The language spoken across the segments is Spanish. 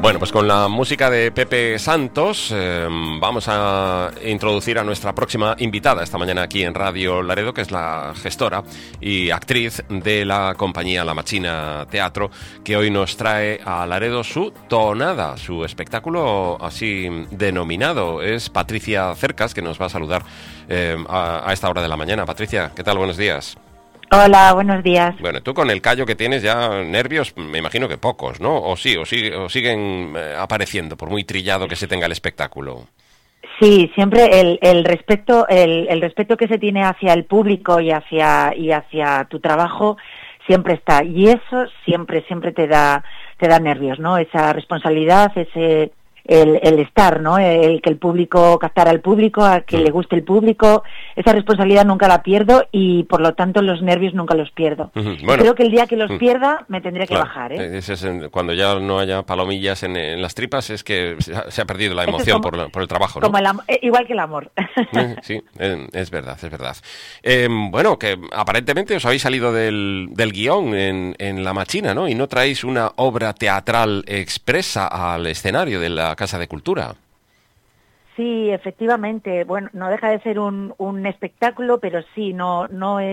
Bueno, pues con la música de Pepe Santos vamos a introducir a nuestra próxima invitada esta mañana aquí en Radio Laredo, que es la gestora y actriz de la compañía La Machina Teatro, que hoy nos trae a Laredo su tonada, su espectáculo así denominado. Es Patricia Cercas, que nos va a saludar a esta hora de la mañana. Patricia, ¿qué tal? Buenos días. Hola, buenos días. Bueno, tú con el callo que tienes ya nervios, me imagino que pocos, ¿no? O siguen apareciendo, por muy trillado que se tenga el espectáculo. Sí, siempre el respeto que se tiene hacia el público y hacia tu trabajo siempre está, y eso siempre te da nervios, ¿no? Esa responsabilidad, el estar, ¿no? El que el público, captar al público, a que le guste el público, esa responsabilidad nunca la pierdo y por lo tanto los nervios nunca los pierdo. Bueno, creo que el día que los pierda me tendré que bajar, ¿eh? Ese es cuando ya no haya palomillas en las tripas, es que se ha perdido la emoción como, por el trabajo, ¿no? Igual que el amor. Sí, es verdad. Bueno, que aparentemente os habéis salido del guión en La Machina, ¿no? Y no traéis una obra teatral expresa al escenario de la Casa de Cultura. Sí, efectivamente. Bueno, no deja de ser un espectáculo, pero sí, no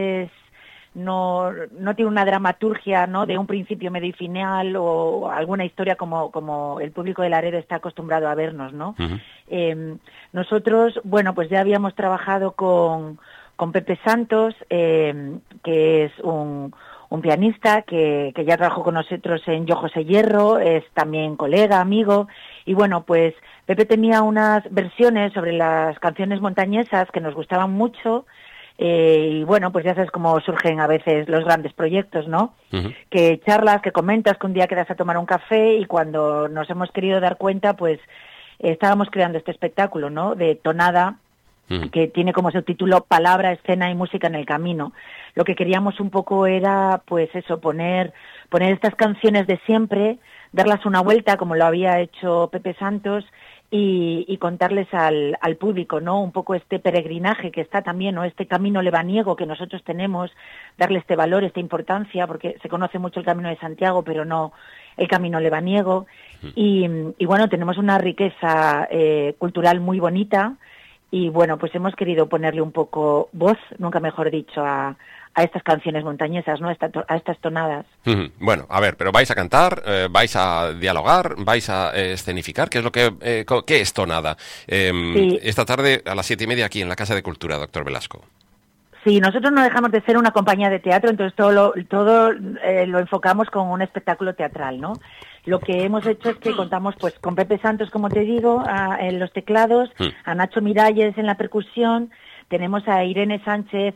tiene una dramaturgia, ¿no? De un principio, medio y final, o alguna historia como el público de Laredo está acostumbrado a vernos, ¿no? Uh-huh. Nosotros, bueno, pues ya habíamos trabajado con Pepe Santos, que es un pianista que ya trabajó con nosotros en Yo José Hierro, es también colega, amigo, y bueno, pues Pepe tenía unas versiones sobre las canciones montañesas que nos gustaban mucho, y bueno, pues ya sabes cómo surgen a veces los grandes proyectos, ¿no? Uh-huh. Que charlas, que comentas, que un día quedas a tomar un café, y cuando nos hemos querido dar cuenta, pues estábamos creando este espectáculo, ¿no? De tonada, que tiene como subtítulo Palabra, Escena y Música en el Camino. Lo que queríamos un poco era, pues eso, poner estas canciones de siempre, darlas una vuelta como lo había hecho Pepe Santos y contarles al público, ¿no? Un poco este peregrinaje que está también, ¿no? Este camino lebaniego que nosotros tenemos, darle este valor, esta importancia, porque se conoce mucho el Camino de Santiago, pero no el camino lebaniego. Y bueno, tenemos una riqueza cultural muy bonita. Y bueno, pues hemos querido ponerle un poco voz, nunca mejor dicho, a estas canciones montañesas, ¿no? A estas tonadas. Bueno, a ver, pero vais a cantar, vais a dialogar, vais a escenificar, ¿qué es lo qué es tonada? Sí. Esta tarde a las 7:30 aquí en la Casa de Cultura, doctor Velasco. Sí, nosotros no dejamos de ser una compañía de teatro, entonces todo lo enfocamos con un espectáculo teatral, ¿no? Lo que hemos hecho es que contamos pues con Pepe Santos, como te digo, en los teclados, a Nacho Miralles en la percusión, tenemos a Irene Sánchez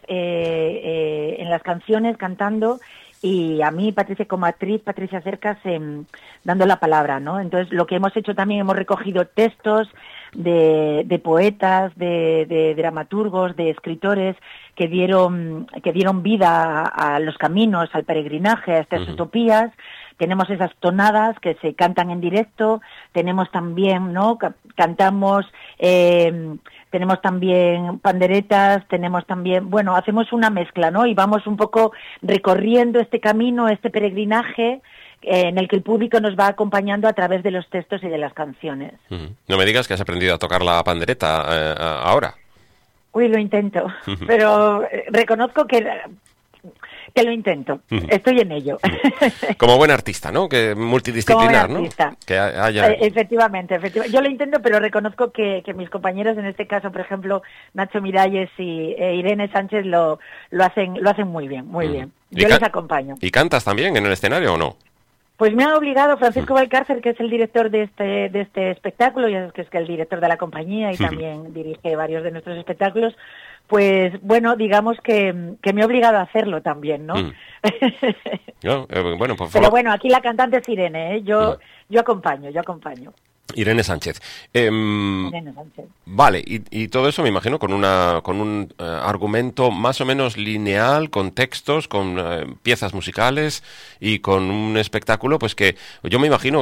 en las canciones cantando, y a mí, Patricia, como actriz, Patricia Cercas, dando la palabra, ¿no? Entonces, lo que hemos hecho también, hemos recogido textos de poetas, de dramaturgos, de escritores que dieron vida a los caminos, al peregrinaje, a estas utopías. Tenemos esas tonadas que se cantan en directo, tenemos también, ¿no? Cantamos, tenemos también panderetas, tenemos también, bueno, hacemos una mezcla, ¿no? Y vamos un poco recorriendo este camino, este peregrinaje, en el que el público nos va acompañando a través de los textos y de las canciones. No me digas que has aprendido a tocar la pandereta ahora. Uy, lo intento, pero reconozco que lo intento, estoy en ello. Como buen artista, ¿no? Que multidisciplinar, ¿no? Que haya... Efectivamente. Yo lo intento, pero reconozco que mis compañeros, en este caso, por ejemplo, Nacho Miralles y Irene Sánchez, lo hacen muy bien, muy bien. Yo les acompaño. ¿Y cantas también en el escenario o no? Pues me ha obligado Francisco Valcárcel, que es el director de este espectáculo, y que es el director de la compañía y también dirige varios de nuestros espectáculos. Pues bueno, digamos que me ha obligado a hacerlo también, ¿no? No, bueno, pues pero bueno, aquí la cantante es Irene, ¿eh? Yo acompaño. Irene Sánchez. Irene Sánchez. Vale, y todo eso me imagino con un argumento más o menos lineal, con textos, con piezas musicales y con un espectáculo, pues que yo me imagino,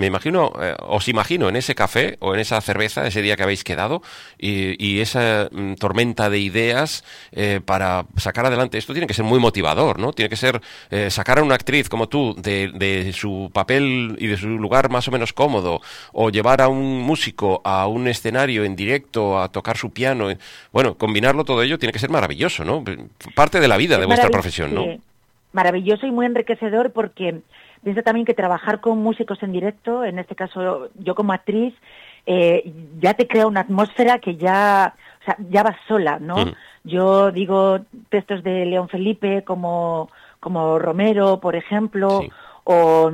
os imagino en ese café o en esa cerveza ese día que habéis quedado y esa tormenta de ideas para sacar adelante. Esto tiene que ser muy motivador, ¿no? Tiene que ser sacar a una actriz como tú de su papel y de su lugar más o menos cómodo, o llevar a un músico a un escenario en directo a tocar su piano. Bueno, combinarlo todo ello tiene que ser maravilloso, ¿no? Parte de la vida de vuestra profesión, ¿no? Sí, maravilloso y muy enriquecedor, porque pienso también que trabajar con músicos en directo, en este caso yo como actriz, ya te crea una atmósfera que ya vas sola, ¿no? Yo digo textos de León Felipe como Romero, por ejemplo, sí, o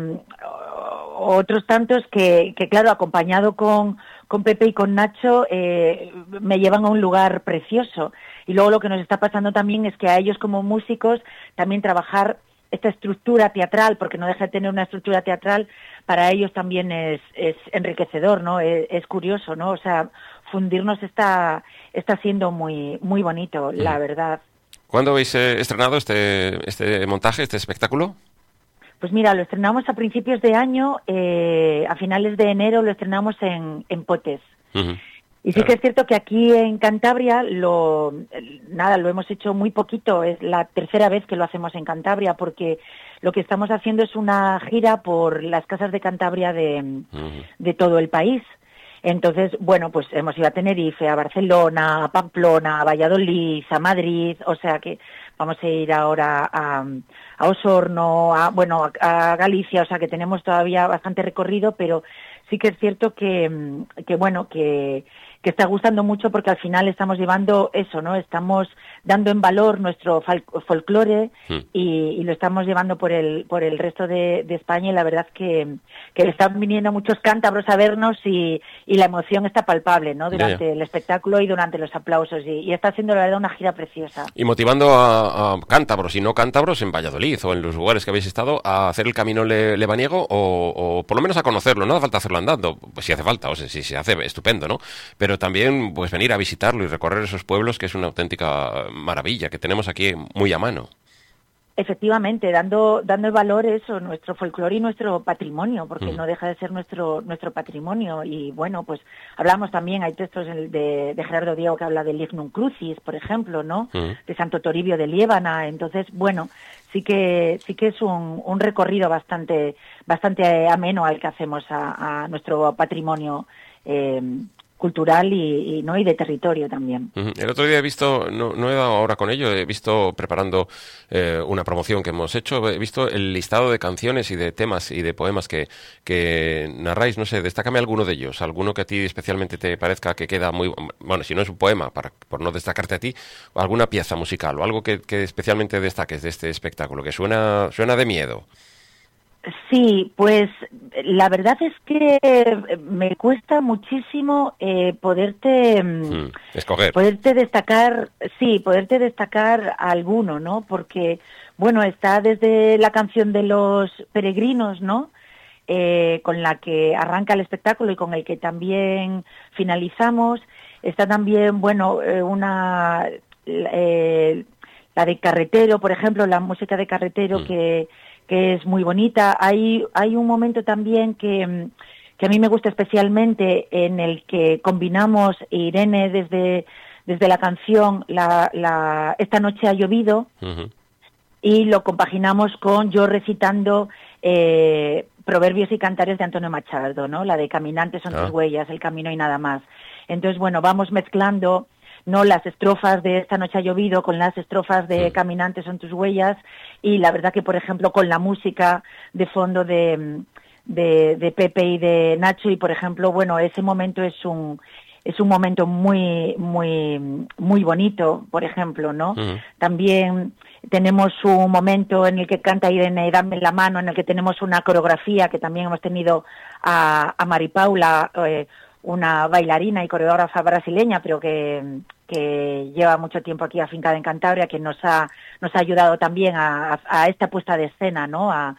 otros tantos que claro, acompañado con Pepe y con Nacho, me llevan a un lugar precioso. Y luego lo que nos está pasando también es que a ellos como músicos también trabajar esta estructura teatral, porque no deja de tener una estructura teatral, para ellos también es enriquecedor, ¿no? Es curioso, ¿no? O sea, fundirnos está siendo muy muy bonito, la verdad. ¿Cuándo habéis estrenado este montaje, este espectáculo? Pues mira, lo estrenamos a principios de año, a finales de enero lo estrenamos en Potes. Y sí que es cierto que aquí en Cantabria lo hemos hecho muy poquito, es la tercera vez que lo hacemos en Cantabria, porque lo que estamos haciendo es una gira por las casas de Cantabria de todo el país. Entonces, bueno, pues hemos ido a Tenerife, a Barcelona, a Pamplona, a Valladolid, a Madrid, o sea que vamos a ir ahora a Osorno, a Galicia, o sea que tenemos todavía bastante recorrido, pero sí que es cierto que está gustando mucho, porque al final estamos llevando eso, ¿no? Estamos dando en valor nuestro folclore y lo estamos llevando por el resto de España, y la verdad que están viniendo muchos cántabros a vernos y la emoción está palpable, ¿no? Durante el espectáculo y durante los aplausos, y está siendo la verdad una gira preciosa. Y motivando a cántabros y no cántabros en Valladolid o en los lugares que habéis estado a hacer el camino lebaniego o por lo menos a conocerlo, no hace falta hacerlo andando, pues si hace falta, o sea, si se hace estupendo, ¿no? Pero también pues venir a visitarlo y recorrer esos pueblos, que es una auténtica maravilla que tenemos aquí muy a mano. Efectivamente, dando el valor eso, nuestro folclore y nuestro patrimonio, porque no deja de ser nuestro patrimonio. Y bueno, pues hablamos también, hay textos de Gerardo Diego que habla del Lignum Crucis, por ejemplo, ¿no? De Santo Toribio de Liébana. Entonces, bueno, sí que es un recorrido bastante ameno al que hacemos a nuestro patrimonio cultural y de territorio también. El otro día he visto, no he dado ahora con ello, he visto preparando una promoción que hemos hecho, he visto el listado de canciones y de temas y de poemas que narráis, no sé, destácame alguno de ellos, alguno que a ti especialmente te parezca que queda muy, bueno, si no es un poema, por no destacarte a ti, o alguna pieza musical o algo que especialmente destaques de este espectáculo, que suena de miedo. Sí, pues la verdad es que me cuesta muchísimo poderte destacar alguno, ¿no? Porque, bueno, está desde la canción de los peregrinos, ¿no? Con la que arranca el espectáculo y con el que también finalizamos. Está también, bueno, la de Carretero, por ejemplo, la música de Carretero que es muy bonita. Hay un momento también que a mí me gusta especialmente, en el que combinamos, Irene desde la canción Esta noche ha llovido, y lo compaginamos con yo recitando proverbios y cantares de Antonio Machado, ¿no? La de Caminantes son tus huellas, el camino y nada más. Entonces, bueno, vamos mezclando, no las estrofas de Esta noche ha llovido con las estrofas de Caminantes son tus huellas, y la verdad que, por ejemplo, con la música de fondo de Pepe y de Nacho, y por ejemplo, bueno, ese momento es un momento muy muy muy bonito, por ejemplo, ¿no? También tenemos un momento en el que canta Irene Dame la mano, en el que tenemos una coreografía, que también hemos tenido a Mari Paula, una bailarina y coreógrafa brasileña, pero que lleva mucho tiempo aquí afincada en Cantabria, que nos ha ayudado también a esta puesta de escena, ¿no? A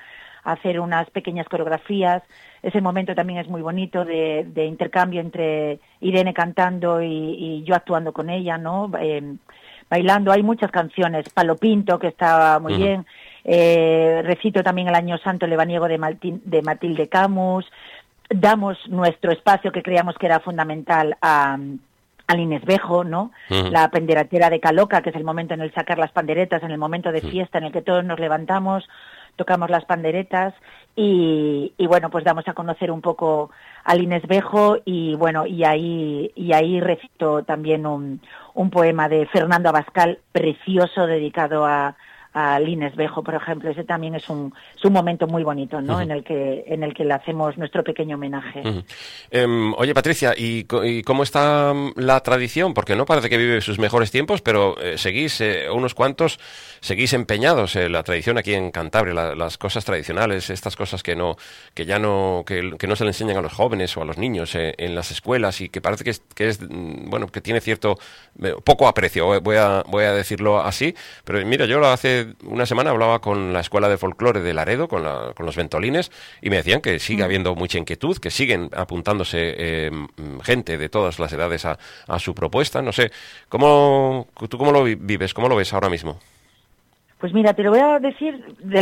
hacer unas pequeñas coreografías. Ese momento también es muy bonito de intercambio entre Irene cantando y yo actuando con ella, ¿no? Bailando. Hay muchas canciones. Palo Pinto, que está muy bien. Recito también El Año Santo, Lebaniego de Matilde Camus. Damos nuestro espacio que creíamos que era fundamental al Inesbejo, ¿no? La penderatera de Caloca, que es el momento en el sacar las panderetas, en el momento de fiesta en el que todos nos levantamos, tocamos las panderetas y bueno, pues damos a conocer un poco al Inesbejo y bueno, y ahí recito también un poema de Fernando Abascal precioso dedicado al Inesbejo, por ejemplo. Ese también es un momento muy bonito, ¿no? En el que le hacemos nuestro pequeño homenaje. Oye, Patricia, ¿y cómo está la tradición? Porque no parece que vive sus mejores tiempos, pero seguís, unos cuantos, seguís empeñados en la tradición aquí en Cantabria, las cosas tradicionales, estas cosas que no se le enseñan a los jóvenes o a los niños en las escuelas y que parece que es bueno, que tiene cierto poco aprecio, voy a decirlo así, pero mira, yo hace una semana hablaba con la Escuela de Folclore de Laredo, con los Ventolines, y me decían que sigue habiendo mucha inquietud, que siguen apuntándose gente de todas las edades a su propuesta. No sé, ¿tú cómo lo vives? ¿Cómo lo ves ahora mismo? Pues mira, te lo voy a decir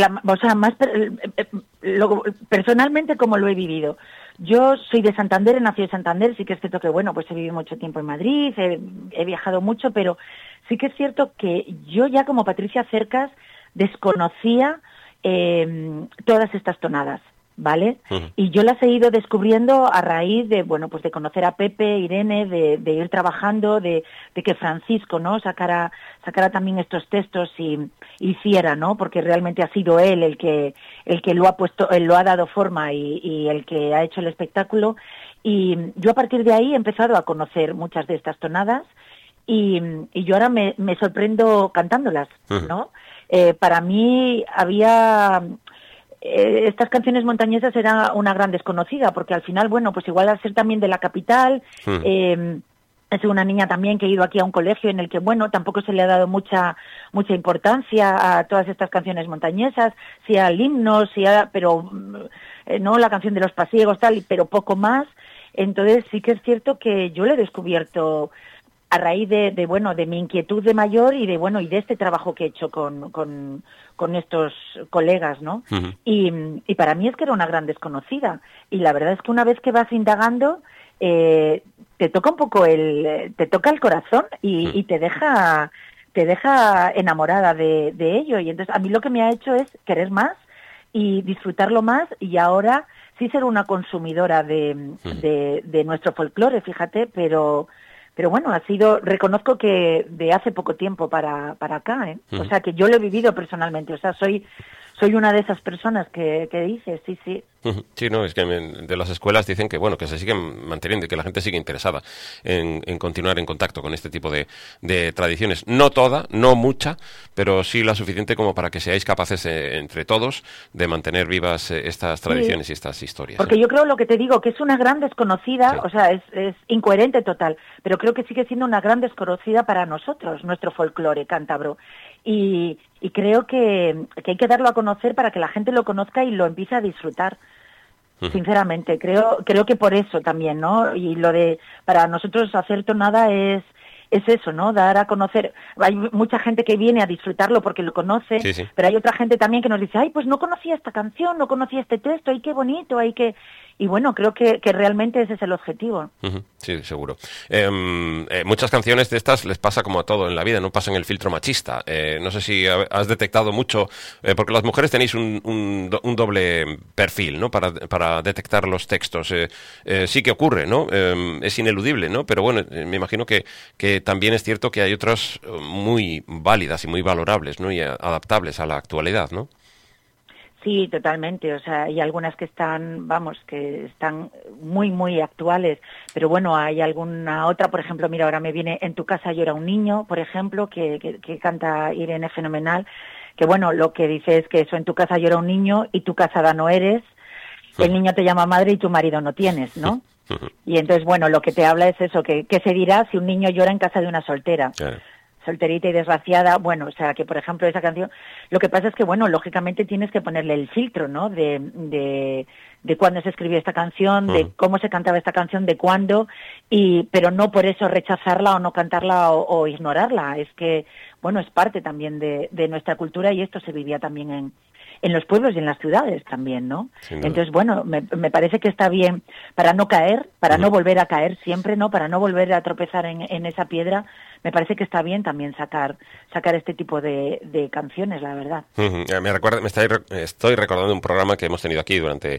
personalmente como lo he vivido. Yo soy de Santander, he nacido en Santander, sí que es cierto que, bueno, pues he vivido mucho tiempo en Madrid, he viajado mucho, pero sí que es cierto que yo ya como Patricia Cercas desconocía todas estas tonadas, ¿vale? Y yo las he ido descubriendo a raíz de, bueno, pues de conocer a Pepe, Irene, de ir trabajando, de que Francisco, ¿no? sacara también estos textos y hiciera, ¿no? Porque realmente ha sido él el que lo ha puesto, él lo ha dado forma y el que ha hecho el espectáculo. Y yo a partir de ahí he empezado a conocer muchas de estas tonadas y yo ahora me sorprendo cantándolas, ¿no? Para mí estas canciones montañesas era una gran desconocida, porque al final, bueno, pues igual al ser también de la capital, he sido una niña también que he ido aquí a un colegio en el que, bueno, tampoco se le ha dado mucha importancia a todas estas canciones montañesas, sí al himno, pero no la canción de los pasiegos, tal, pero poco más. Entonces sí que es cierto que yo lo he descubierto a raíz de mi inquietud de mayor y de este trabajo que he hecho con estos colegas, ¿no? Y para mí es que era una gran desconocida. Y la verdad es que una vez que vas indagando, te toca un poco te toca el corazón y te deja enamorada de ello. Y entonces a mí lo que me ha hecho es querer más y disfrutarlo más, y ahora sí ser una consumidora de nuestro folclore, fíjate, pero bueno, reconozco que de hace poco tiempo para acá, ¿eh? O sea, que yo lo he vivido personalmente, o sea, soy una de esas personas que dices, sí. Sí, no, es que de las escuelas dicen que, bueno, que se siguen manteniendo y que la gente sigue interesada en continuar en contacto con este tipo de tradiciones. No toda, no mucha, pero sí la suficiente como para que seáis capaces entre todos de mantener vivas estas tradiciones y estas historias. Porque yo creo, lo que te digo, que es una gran desconocida, o sea, es incoherente total, pero creo que sigue siendo una gran desconocida para nosotros, nuestro folclore cántabro. Y creo que hay que darlo a conocer para que la gente lo conozca y lo empiece a disfrutar. Sinceramente, creo que por eso también, ¿no? Y para nosotros hacer tonada es eso, ¿no? Dar a conocer. Hay mucha gente que viene a disfrutarlo porque lo conoce, pero hay otra gente también que nos dice, ay, pues no conocía esta canción, no conocía este texto, ay, qué bonito, Y bueno, creo que realmente ese es el objetivo. Sí, seguro. Muchas canciones de estas les pasa como a todo en la vida, no pasan el filtro machista. No sé si has detectado mucho, porque las mujeres tenéis un doble perfil, ¿no? Para detectar los textos. Sí que ocurre, ¿no? Es ineludible, ¿no? Pero bueno, me imagino que también es cierto que hay otras muy válidas y muy valorables, ¿no? Y adaptables a la actualidad, ¿no? Sí, totalmente. O sea, hay algunas que están muy, muy actuales. Pero bueno, hay alguna otra, por ejemplo, mira, ahora me viene En tu casa llora un niño, por ejemplo, que canta Irene fenomenal. Que bueno, lo que dice es que eso, en tu casa llora un niño y tú casada no eres. El niño te llama madre y tu marido no tienes, ¿no? Y entonces, bueno, lo que te habla es eso, que se dirá si un niño llora en casa de una soltera. Solterita y desgraciada, bueno, o sea, que por ejemplo esa canción, lo que pasa es que, bueno, lógicamente tienes que ponerle el filtro, ¿no? De cuándo se escribió esta canción, de cómo se cantaba esta canción, de cuándo, pero no por eso rechazarla o no cantarla o ignorarla. Es que, bueno, es parte también de nuestra cultura y esto se vivía también en los pueblos y en las ciudades también, ¿no? Entonces, bueno, me parece que está bien para no caer, para no volver a caer siempre, ¿no? Para no volver a tropezar en esa piedra. Me parece que está bien también sacar este tipo de canciones, la verdad. Estoy recordando un programa que hemos tenido aquí durante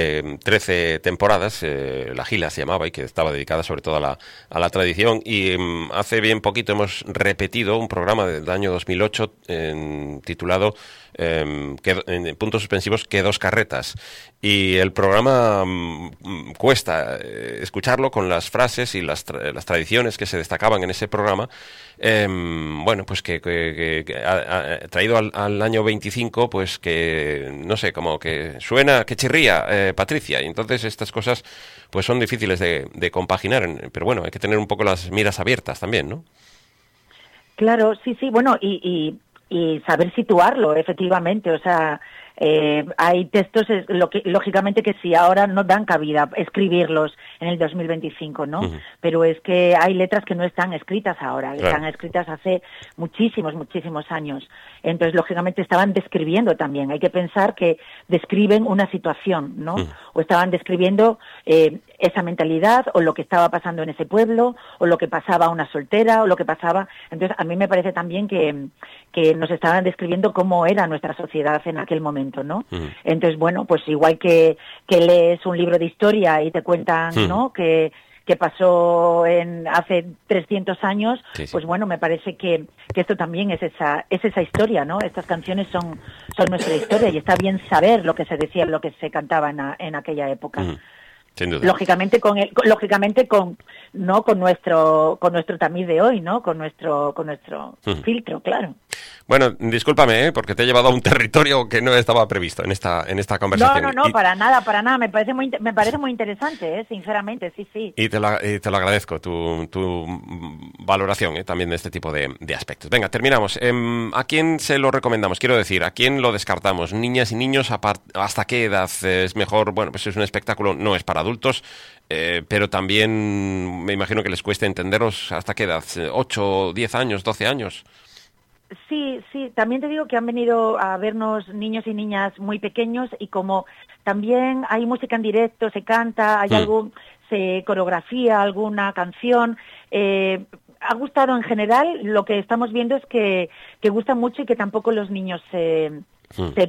13 temporadas, La Gila se llamaba, y que estaba dedicada sobre todo a la tradición, y hace bien poquito hemos repetido un programa del año 2008 titulado en puntos suspensivos, que dos carretas, y el programa cuesta escucharlo con las frases y las tradiciones que se destacaban en ese programa. Bueno, pues que traído al año 25, pues que, no sé, como que suena, que chirría, Patricia, y entonces estas cosas pues son difíciles de compaginar, pero bueno, hay que tener un poco las miras abiertas también, ¿no? Claro, sí, bueno, y saber situarlo, efectivamente, o sea, hay textos, lógicamente que sí, ahora no dan cabida escribirlos en el 2025, ¿no? Pero es que hay letras que no están escritas ahora, están escritas hace muchísimos años. Entonces, lógicamente, estaban describiendo también. Hay que pensar que describen una situación, ¿no? O estaban describiendo esa mentalidad, o lo que estaba pasando en ese pueblo, o lo que pasaba a una soltera, o lo que pasaba... Entonces, a mí me parece también que nos estaban describiendo cómo era nuestra sociedad en aquel momento, ¿no? Entonces, bueno, pues igual que lees un libro de historia y te cuentan, ¿no?, que pasó hace 300 años, pues bueno, me parece que esto también es esa historia, ¿no? Estas canciones son nuestra historia, y está bien saber lo que se decía, lo que se cantaba en aquella época. Sin duda. Lógicamente con nuestro tamiz de hoy, ¿no? Con nuestro filtro, claro. Bueno, discúlpame, porque te he llevado a un territorio que no estaba previsto en esta conversación. No, para nada. Me parece muy interesante, sinceramente, sí. Y te lo agradezco, tu valoración también de este tipo de aspectos. Venga, terminamos. ¿A quién se lo recomendamos? Quiero decir, ¿a quién lo descartamos? ¿Niñas y niños? ¿Hasta qué edad es mejor? Bueno, pues es un espectáculo, no es para adultos, pero también me imagino que les cueste entenderos. ¿Hasta qué edad? ¿8, 10 años, 12 años? Sí, también te digo que han venido a vernos niños y niñas muy pequeños, y como también hay música en directo, se canta, hay se coreografía alguna canción, ha gustado en general. Lo que estamos viendo es que gusta mucho, y que tampoco los niños se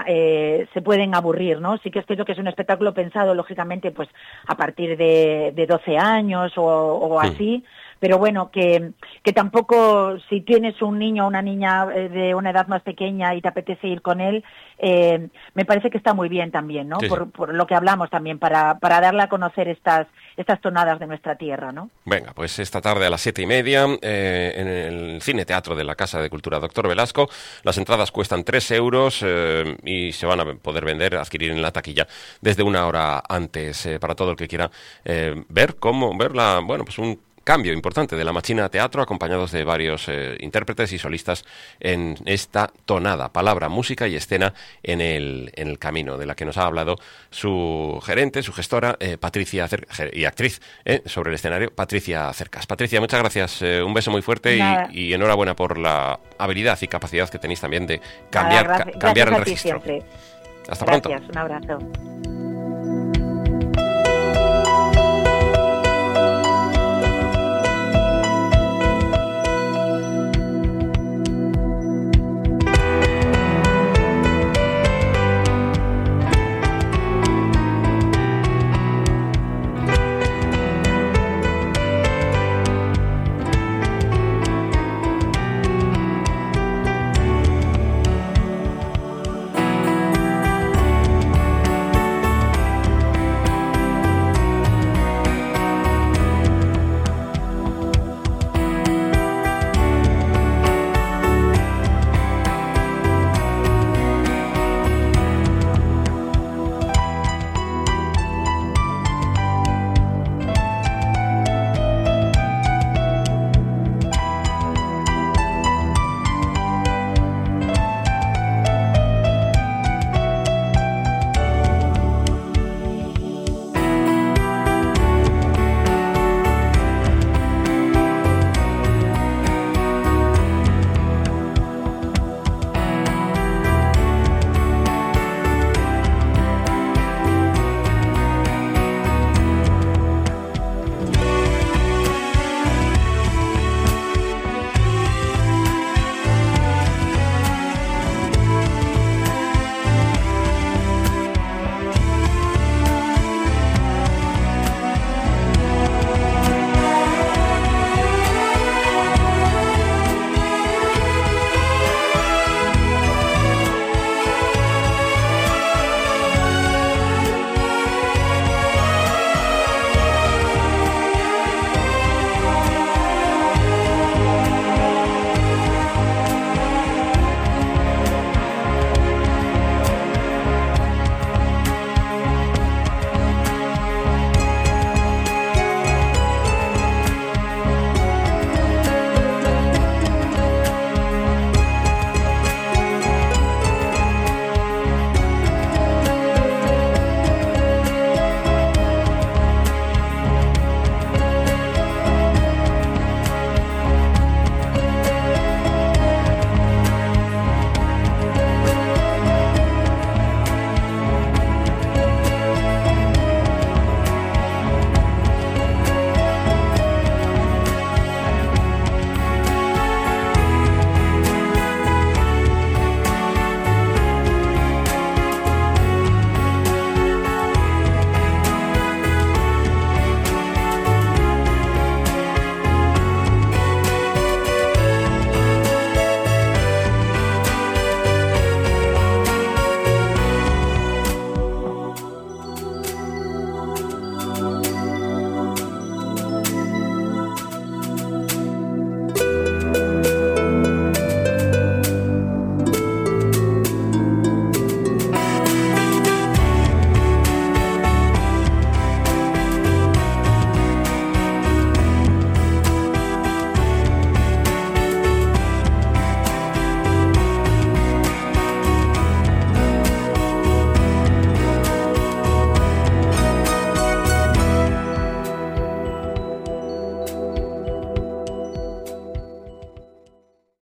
pueden aburrir, ¿no? Sí que es cierto que es un espectáculo pensado, lógicamente, pues a partir de 12 años o así, pero bueno, que tampoco, si tienes un niño o una niña de una edad más pequeña y te apetece ir con él, me parece que está muy bien también, ¿no? Por lo que hablamos también, para darle a conocer estas tonadas de nuestra tierra, ¿no? Venga, pues esta tarde a las 7:30 en el Cine Teatro de la Casa de Cultura Doctor Velasco. Las entradas cuestan 3 euros y se van a poder adquirir en la taquilla desde una hora antes, para todo el que quiera ver un cambio importante de la Machina Teatro, acompañados de varios intérpretes y solistas en esta tonada, palabra, música y escena en el camino, de la que nos ha hablado su gerente, su gestora, Patricia y actriz sobre el escenario, Patricia Cercas. Patricia, muchas gracias, un beso muy fuerte y enhorabuena por la habilidad y capacidad que tenéis también de cambiar el registro. Siempre. Hasta pronto. Gracias, un abrazo.